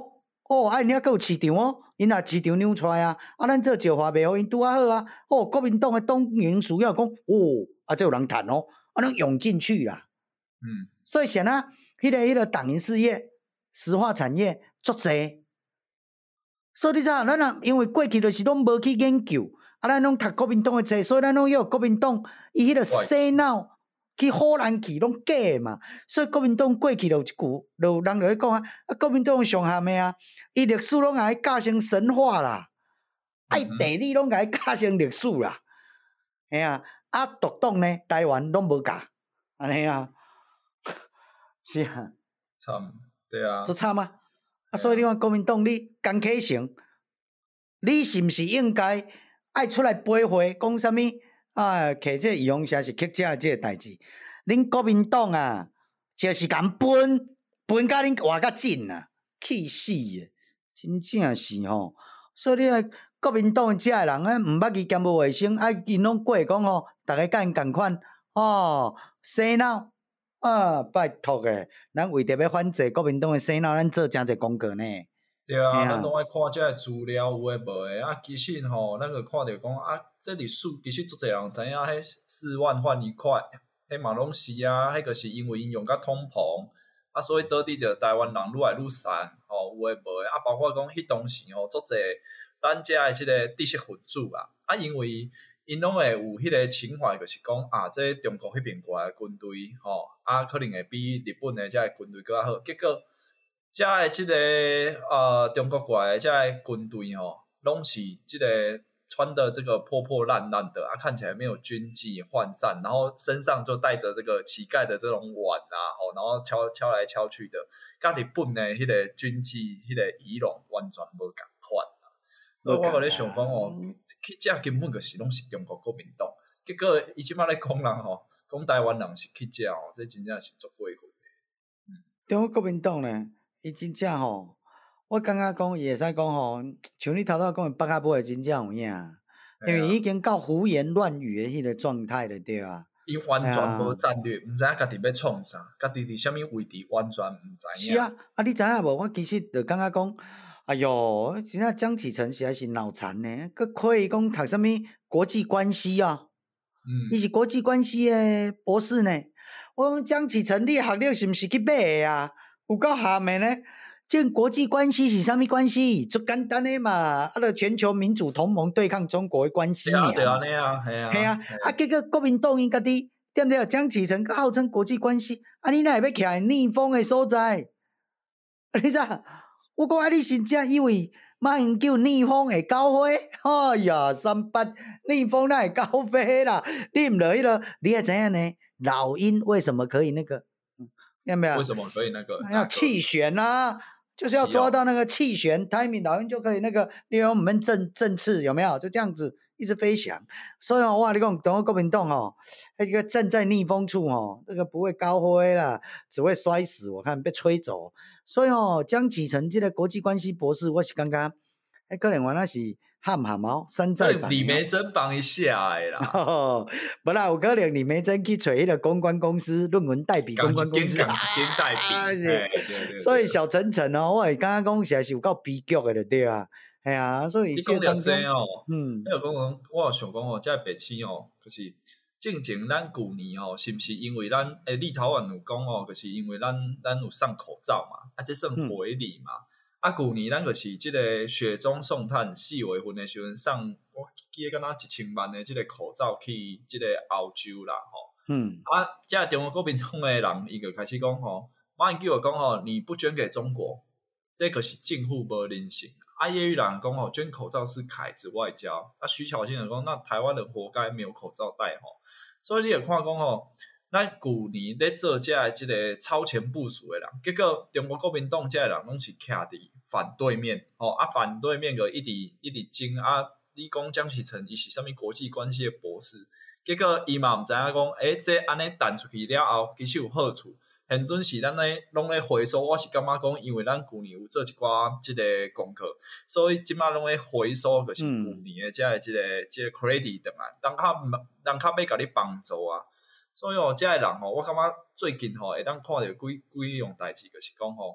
哦，因遐佫有市场哦，因也市场让出来啊，咱做石化袂互因拄啊好啊。哦，国民党的党员需要讲，哦，这有人谈哦，咱涌进去啦。所以显啊，迄个党营事业、石化产业足济。所以你知影，咱若因为过去就是拢无去研究，咱拢读国民党的册，所以咱拢要国民党伊迄个洗脑去唬人去，拢假的嘛。所以国民党过去就有一句，就人就咧讲啊，国民党上下面啊，伊历史拢甲伊教成神话啦，爱地理拢甲伊教成历史啦，嘿啊，独党呢，台湾拢无教，安尼啊，是啊， 惨，对啊， 足惨啊！所以你看国民党，你江启臣，你是毋是应该爱出来背会，讲啥物啊？摕这义勇社是乞食这个代志，恁国民党啊，就是共分甲恁活较紧啊，气死诶！真正是吼，所以你看国民党遮诶人啊，毋捌去兼无卫生，因拢过讲吼，逐个甲因共款洗脑。拜托诶，咱为着要反制国民党诶洗脑，咱做诚侪功课呢。 对啊，咱拢爱看这个资料有诶无诶啊。其实吼，咱个看着讲啊，这历史其实足侪人知影，迄4万换1块，迄嘛拢是啊。迄个是因为因用甲通膨啊，所以导致着台湾人愈来愈散吼，有诶无诶啊。包括讲迄当时吼，足侪咱遮诶即个知识分子啊，因为因拢会有迄个情怀，就是讲啊，这中国迄边过来军队可能会比日本的遮军队更较好。结果遮的即个中国过来的遮军队拢是即个穿的这个破破烂烂的看起来没有军纪涣散，然后身上就带着这个乞丐的这种碗然后敲来敲去的，甲日本的迄个军纪迄个仪容完全无共款。所以我就咧想讲去遮根本就是拢是中国国民党，结果伊即摆咧讲人讲台湾人是去遮这真正是足过分的。 中国国民党呢，伊真正我感觉讲伊会使讲像你头头讲的北下尾真正有影，因为已经到胡言乱语的迄个状态了，对啊。 伊完全无战略，毋知影家己要创啥，家己伫啥物位置完全毋知影。 是啊，你知影无？我其实就感觉讲。哎哟，真正江启臣实在是脑残呢，佮可以讲读啥物国际关系啊？伊是国际关系的博士呢。我讲江启臣，你学历是毋是去买的啊？有够咸的呢？这国际关系是啥物关系？最简单的嘛，就全球民主同盟对抗中国的关系尔。 对啊，对啊，系啊。 结果国民党因家己对不对？江启臣号称国际关系，你哪会要徛逆风的所在？你知？我讲你真正以为马英九逆风会交花？哎呀，38逆风哪会交花啦？你唔落迄个，你也知影呢？老鹰为什么可以那个？有没有？ 为什么可以那个？ 要气旋啊，就是要抓到那个气旋 timing， 老鹰就可以那个利用我们振翅，有没有？就这样子一直飞翔。所以我跟你讲，等国民党那个站在逆风处这个不会高飞啦，只会摔死。我看被吹走。所以江启臣这个国际关系博士，我是感觉可能原来是喊山寨版。 李梅珍帮一下的啦。 不啦，有可能李梅珍去找迄个公关公司、论文代笔公关公司， 代笔。 所以小陈我会感觉讲实在是有够悲剧的，对啊，系啊，所以你讲了这我想讲这白痴就是正前咱旧年是不是因为咱立陶宛有讲就是因为咱有送口罩嘛，这算回礼嘛。旧年咱就是即个雪中送炭4月份的时阵送，我记得敢若1000万的即个口罩去即个欧洲啦这中国国民党的人伊就开始讲马英九讲你不捐给中国，这个是近乎无人性。叶玉兰讲捐口罩是凯子外交，徐巧芯讲那台湾人活该没有口罩戴所以你也看讲咱旧年咧做这即个超前部署的人，结果中国国民党这人拢是徛伫反对面反对面个一直争你讲江启臣伊是啥物国际关系的博士，结果伊嘛毋知影讲这安尼弹出去了后其实有好处。现阵是咱咧拢咧回收，我是感觉讲，因为咱旧年有做一寡即个功课，所以即摆拢咧回收，就是旧年的即个 credit 等人较要甲你帮助所以这个人我感觉最近会当看到几样代志，就是讲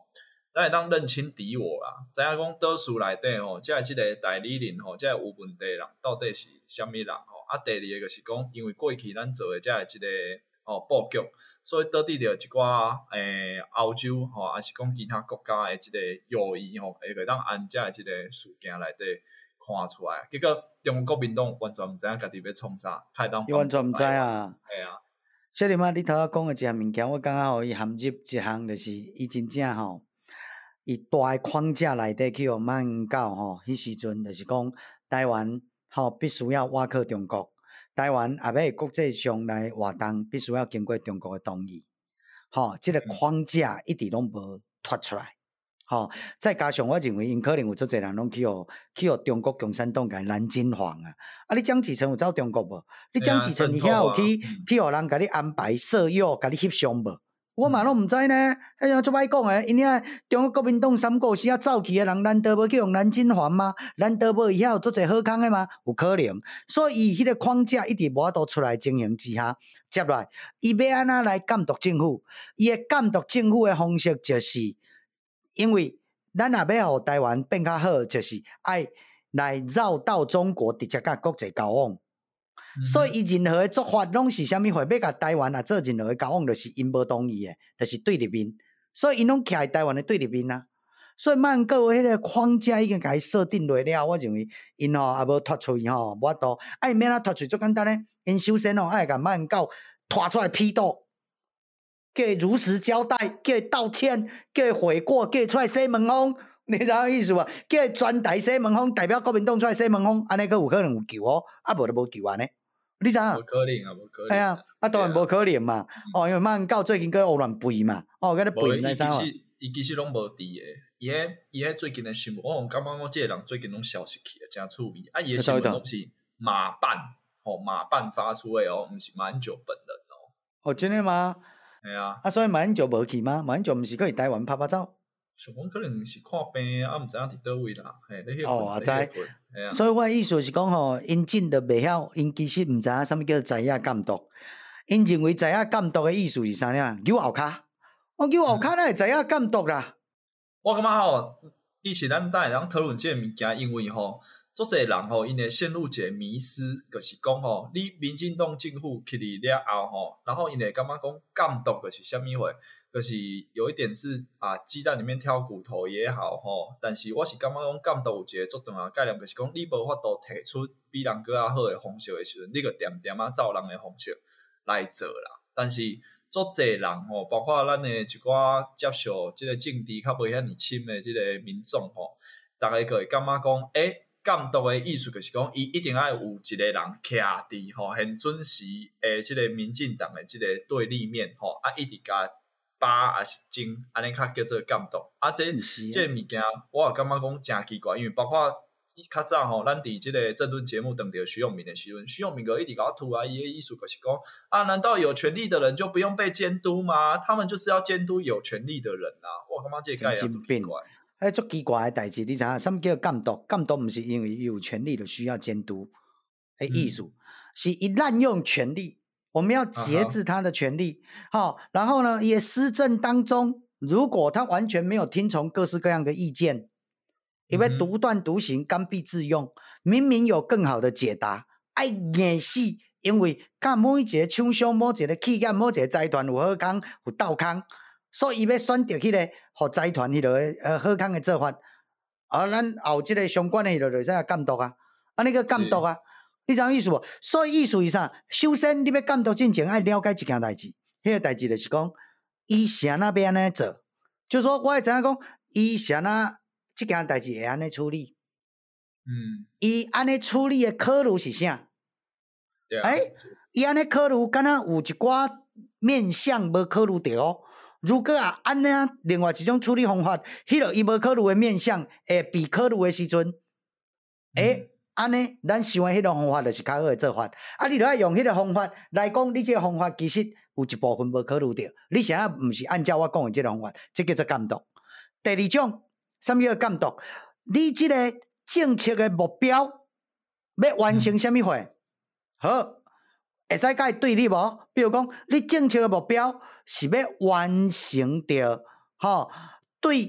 咱会当认清敌我啦，知影讲倒数内底吼，即个即个代理人吼，即个有问题的人到底是啥物人吼？啊，第二个就是讲，因为过去咱做的即个即个布局，所以导致着一寡欧洲吼，还是讲其他国家的即个右翼吼，会个当按遮的即个事件内底看出来。结果中国国民党完全毋知影家己要创啥，开当伊完全毋知啊。 系啊。 小林啊，你头仔讲的一项物件，我感觉互伊含入一项，就是伊真正吼，伊大的框架内底去互马英九吼，迄时阵就是讲台湾吼必须要挖靠中国，台湾也要国际上来活动，必须要经过中国的同意，吼，即个框架一直拢无脱出来。吼，再加上我认为，因可能有足侪人拢去互中国共产党甲蓝金黄啊！啊，你蒋介石有走中国无？你蒋介石伊遐有去互人甲你安排色诱，甲你翕相无？我嘛拢毋知呢。哎呀，做歹讲诶，因遐中国国民党三国时啊走去诶人，难道无去用蓝金黄吗？难道无伊遐有足侪好康诶吗？有可能。所以伊迄个框架一直无法度出来情形之下，接来伊要安怎来监督政府？伊诶监督政府诶方式就是。因为咱也要互台湾变较好，就是爱来绕到中国，直接甲国际交往。所以伊任何的做法拢是啥物货？要甲台湾也做任何的交往，就是因无同意的，就是对立面。所以因拢徛在台湾的对立面啊。所以曼英九迄个框架已经甲伊设定落了，我认为因吼也无脱出去吼，无法度。因免啊脱出最简单咧，因首先吼爱甲曼英九拖出来批斗。叫伊如实交代，叫伊道歉，叫伊悔过，叫伊出来洗门风，你知影意思无？叫伊专台洗门风，代表国民党出来洗门风，安尼佫有可能有救哦，啊无就无救安尼，你知影？ 无可能啊，无可能。 哎呀，啊当然无可能嘛，因为马英九最近佫胡乱背嘛，佫咧背那啥。 伊其实拢无伫诶，伊迄最近诶新闻，我感觉讲即个人最近拢消失去了，真趣味。啊，伊诶新闻拢是马办发出诶哦，毋是马英九本人哦。 哦，真诶吗？ 系啊， 所以马英九无去吗？马英九毋是去台湾拍拍照？ 想讲可能是看病啊，毋知影伫倒位啦。嘿，你哦，知。 啊。 所以我意思是讲吼，因真都袂晓，因其实毋知影啥物叫知影监督。因认为知影监督的意思是啥呢？扭后骹，我扭后骹，哪会知影监督啦？ 我感觉吼，以前咱会当讨论即个物件，因为吼。足侪人吼，因会陷入一个迷思，就是讲吼，你民进党政府起嚟了后吼，然后因会感觉讲监督就是啥物货，就是有一点是啊，鸡蛋里面挑骨头也好吼，但是我是感觉讲监督有一个足重要概念，就是讲你无法度提出比人更较好的方式的时阵，你个点点啊照人的方式来做啦。但是足侪人吼，包括咱的一寡接受即个政治较无遐尼深的即个民众吼，大家个会感觉讲，监督的意思就是讲，伊一定要有一个人徛伫吼，很准时诶，即个民进党的即个对立面吼，啊，一直甲扒还是精，安尼较叫做监督。啊，这个物件，我也感觉讲真奇怪，因为包括较早吼，咱伫即个政论节目等着徐永明的时阵，徐永明个一直甲我吐啊，伊的意思就是讲，啊，难道有权利的人就不用被监督吗？他们就是要监督有权利的人啊！我感觉这个概念很奇怪。 足奇怪的代志，你知影？什么叫监督？监督毋是因为有权利就需要监督的意思，是一滥用权力，我们要节制他的权利。好，然后呢，也施政当中，如果他完全没有听从各式各样的意见，也会独断独行、刚愎自用。明明有更好的解答，爱硬死，因为甲每一个厂商、某一个企业、某一个财团有好康有斗康。所以伊要选择迄个互财团迄个好康的做法，咱后即个相关的迄个就使监督啊，安尼个监督啊，你知影意思无？所以意思是啥？首先你要监督进前，爱了解一件代志，迄个代志就是讲，伊啥那要安尼做，就是说我会知影讲，伊啥那即件代志会安尼处理，伊安尼处理的考虑是啥？伊安尼考虑，敢若有一寡面向无考虑到哦。如果安尼另外一种处理方法，迄个伊无考虑的面向会被考虑的时阵，安尼咱想的迄种方法就是较好的做法。啊，你著要用迄个方法来讲，你这个方法其实有一部分无考虑到，你啥毋是按照我讲的这个方法，这叫做监督。第二种，什么叫监督？你这个政策的目标要完成什么货？好。会使甲伊对立无？比如讲，你政策的目标是要完成着对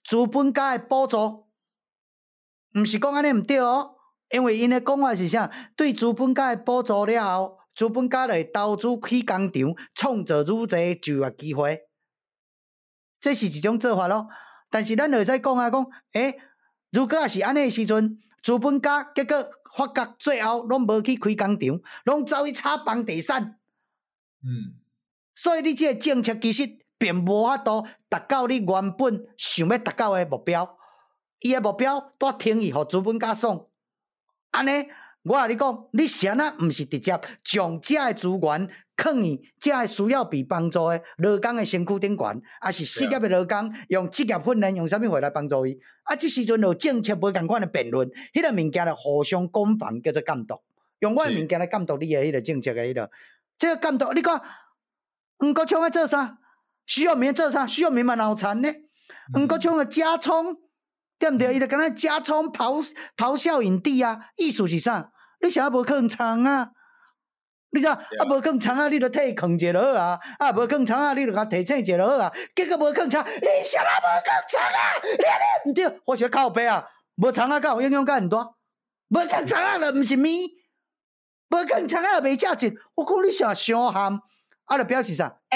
资本家的补助，毋是讲安尼毋对哦，因为因的讲法是啥？对资本家的补助了后，资本家就会投资起工厂，创造愈侪就业机会，这是一种做法咯。但是咱就会使讲如果也是安尼的时阵，资本家结果发觉最后拢无去开工厂，拢走去炒房地产。所以你这个政策其实并无法度达到你原本想要达到的目标。伊的目标带停去，互资本家爽。安尼，我甲你讲，你谁啊毋是直接将这的资源放于这需要被帮助的劳工的身躯顶悬，还是失业的劳工用职业训练用啥物话来帮助伊？这时阵有政策无共款的辩论，迄个物件就互相攻防，叫做监督。用我的物件来监督你的迄个政策的迄个，这个监督，你看，黄国昌要做啥？徐永明做啥？徐永明嘛脑残呢？黄国昌的加葱，对毋对？伊就敢若加葱咆哮影帝啊！意思是啥？你啥无囥仓啊？你啥无囥仓啊？你就替囥者就好啊！无囥仓啊，你就甲提醒者就好啊！结果无囥仓，你啥无囥仓啊？你毋对，我是靠背啊！无仓啊，甲有影响甲很大。无囥仓啊，就毋是咪？无囥仓啊，袂价钱。我讲你啥伤含？就表示啥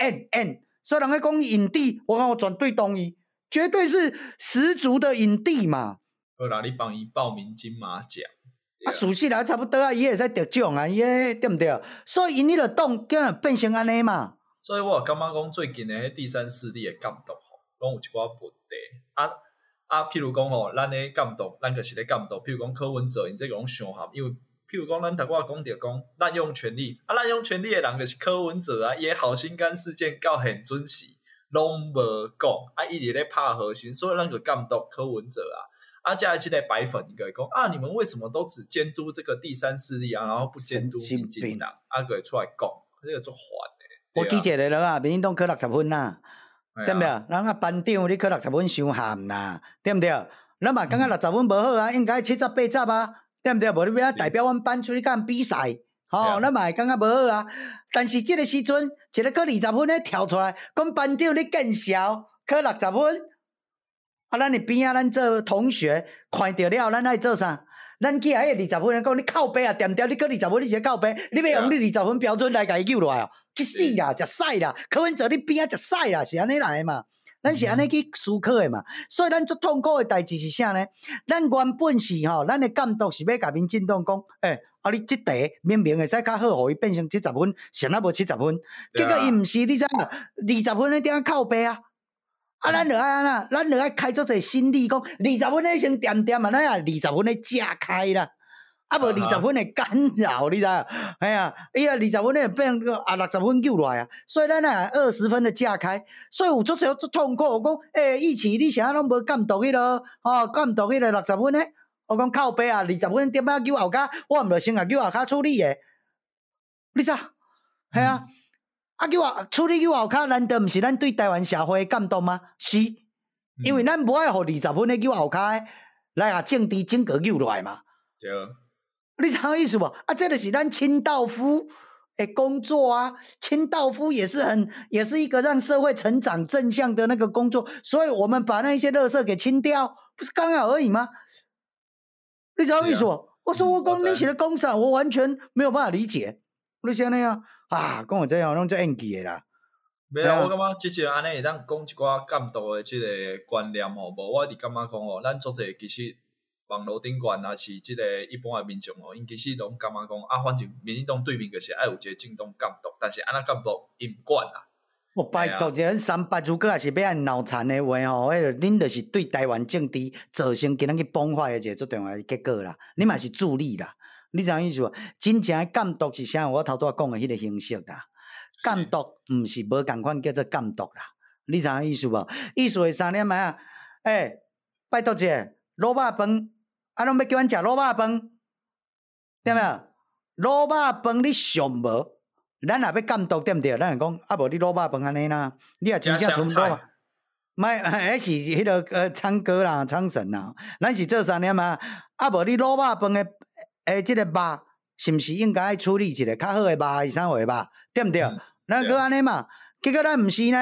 ？N。所以人家讲影帝，我绝对同意，绝对是十足的影帝嘛。 好啦，你帮伊报名金马奖。 事实来差不多啊，伊会使得奖啊，伊对毋对？所以因迄个党叫变成安尼嘛。 所以我感觉讲最近的第三势力的监督吼，拢有一寡问题。譬如讲吼，咱的监督，咱就是咧监督。譬如讲柯文哲，因这个拢伤含，因为譬如讲咱头我讲着讲滥用权力，滥用权力的人就是柯文哲啊，伊的好心肝事件到现准时拢无讲，一直咧拍核心，所以咱就监督柯文哲啊。加这个白粉应该讲你们为什么都只监督这个第三势力啊，然后不监督民进党？个出来讲，这个做烦的。 我记一个人啊，民进党考60分啦，对不对？人班长你考60分伤含啦，对不对？咱嘛感觉60分无好啊，应该70、80啊，对不对？无你要代表阮班出去甲人比赛，咱嘛会感觉无好啊。但是这个时阵，一个考20分咧跳出来，讲班长你见笑，考60分。咱的边仔，咱做同学，看到了，咱爱做啥？咱去迄个20分，讲你靠背啊，点点，你考20分，你是靠背，你要用你20分标准来甲伊救落来哦，去死啦，食屎啦！柯文哲你边仔食屎啦，是安尼来的嘛？咱是安尼去思考的嘛？所以咱最痛苦的代志是啥呢？咱原本是咱的监督是要甲民进党讲，你这题明明会使较好，互伊变成70分，谁啊无70分？结果伊毋是，你知影？20分你点靠背啊？咱就爱安那，咱就爱开做一个心理，讲20分咧先点点啊，咱啊20分咧架开啦，无20分咧干扰，你知影？伊20分咧变60分救落来啊，所以咱20分的架开，所以有足痛苦。我讲义气你啥拢无监督迄落，监督迄个60分咧，我讲靠背啊，20分点救后骹，我毋着先救后骹处理诶，你知？处理救后骹，难道毋是咱对台湾社会的监督吗？是，因为咱无爱互20分的救后骹的来政治整个救落来嘛。 对， 你知影意思无？这就是咱清道夫的工作啊。清道夫也是一个让社会成长正向的那个工作，所以我们把那些垃圾给清掉，不是刚好而已吗？你知道意思无？我说我讲你是咧讲啥，我完全没有办法理解。你是安尼啊？讲我这样拢做演技的啦。 没啊，我感觉即是安尼会当讲一寡监督的即个观念吼，无我伫感觉讲咱做者其实网络顶悬啊是即个一般的民众因其实拢感觉讲反正民进党对面就是爱有一个政党监督，但是安那监督因唔管啦。 我拜托，这300如果也是要按脑残的话恁就是对台湾政治造成今仔日崩坏的一个最重要的结果啦。你嘛是助力啦。你知影意思无？真正的监督是啥？我头拄仔讲的迄个形式啦。监督毋是无共款叫做监督啦。你知影意思无？意思是3点啊？拜托者，卤肉饭，拢要叫阮食卤肉饭，对没有？卤肉饭你上无？咱也要监督对毋对？咱会讲无你卤肉饭安尼啦，你也真正存卤肉。迄是迄个昌哥啦、昌神啦，咱是做3点无你卤肉饭的。即个肉是毋是应该处理一个较好的肉，是啥货肉，对毋对？咱个安尼嘛，结果咱毋是呢？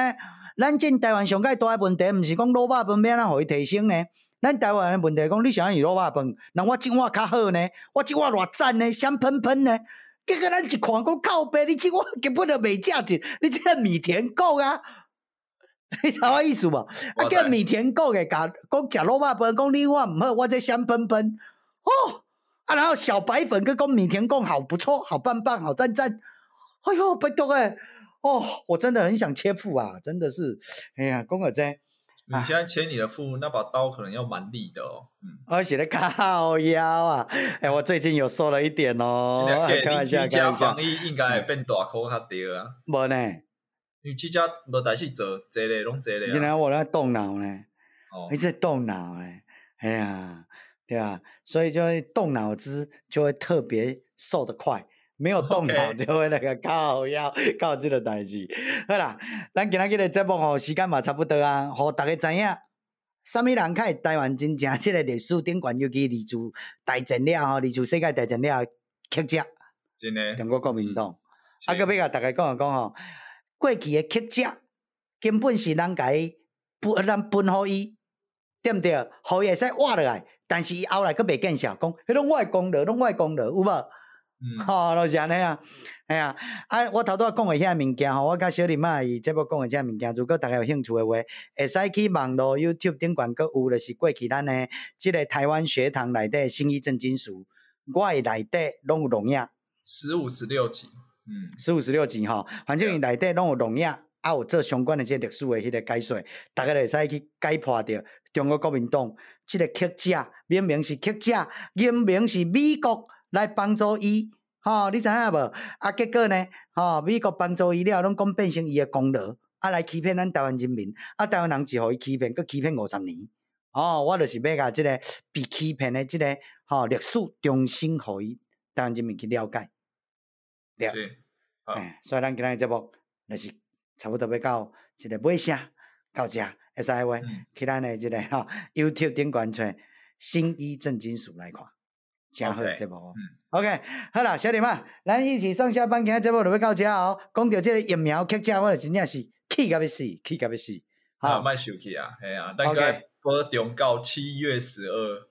咱进台湾上界大的问题，毋是讲卤肉饭要安怎互伊提升呢？咱台湾的问题讲，你想要是卤肉饭，那我即碗较好呢？我即碗偌赞呢？香喷喷呢？结果咱一看讲靠背，你即碗根本就袂价钱，你这个米田共啊！你知我意思无？啊，叫米田共的讲食卤肉饭，讲你我毋好，我这香喷喷哦。啊，然后小白粉跟米田共好不错，好棒棒，好赞赞。哎呦，拜托哦，我真的很想切腹啊，真的是，哎呀，讲个这。 你现在切你的腹，那把刀可能要蛮利的哦。 而且在靠腰啊！哎，我最近有瘦了一点哦。 开玩笑，居家防疫应该会变大箍较对啊。 无呢， 因为居家无代志做，坐咧拢坐咧。 今天我在动脑呢，一直动脑呢。哎呀，对啊，所以就会动脑子，就会特别瘦得快。没有动脑就会那个靠腰靠这个代志。好啦，咱今日的节目吼时间嘛差不多啊，互大家知影，什么人开台湾真正这个历史顶悬，尤其二次大战了吼，二次世界大战了，客家真的中国国民党，啊，搁要甲大家讲吼，过去的客家根本是人家咱分互伊，对不对？互伊会使活落来，但是伊后来搁袂见效，讲迄拢我的功劳，拢我的功劳，有无？就是安尼啊，哎呀，我头拄仔讲的遐物件吼，我甲小林啊伊节目讲的遮物件，如果大家有兴趣的话，会使去网络 YouTube 顶悬搁有，就是过去咱的即个台湾学堂内底新一正金属，我的内底拢有录影 ，15、16集 ，15、16集吼，反正伊内底拢有录影，啊有做相关的即历史的迄个解说，大家会使去解破着中国国民党即个客家，明明是客家，明明是美国来帮助伊。你知影无？啊，结果呢？美国帮助伊了，拢讲变成伊的功劳，啊，来欺骗咱台湾人民，啊，台湾人就互伊欺骗，佮欺骗50年。我就是要甲即个被欺骗的即个历史重新互伊台湾人民去了解。对，所以咱今日节目就是差不多要到即个尾声，到遮会使话去咱的即个YouTube 顶悬找新一正金属来看。真好的节目，OK， 好啦，小弟们，咱一起上下班，今日节目就要到这哦。讲到这个疫苗客家，我就真正是气到要死，气到要死。 好，莫生气啊，系啊，大概播中到7月12。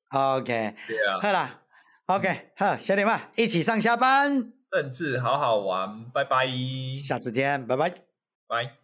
OK， 对啊， 好啦 ，OK， 好，小弟们，一起上下班， 政治好好玩，拜拜， 下次见，拜拜， 拜。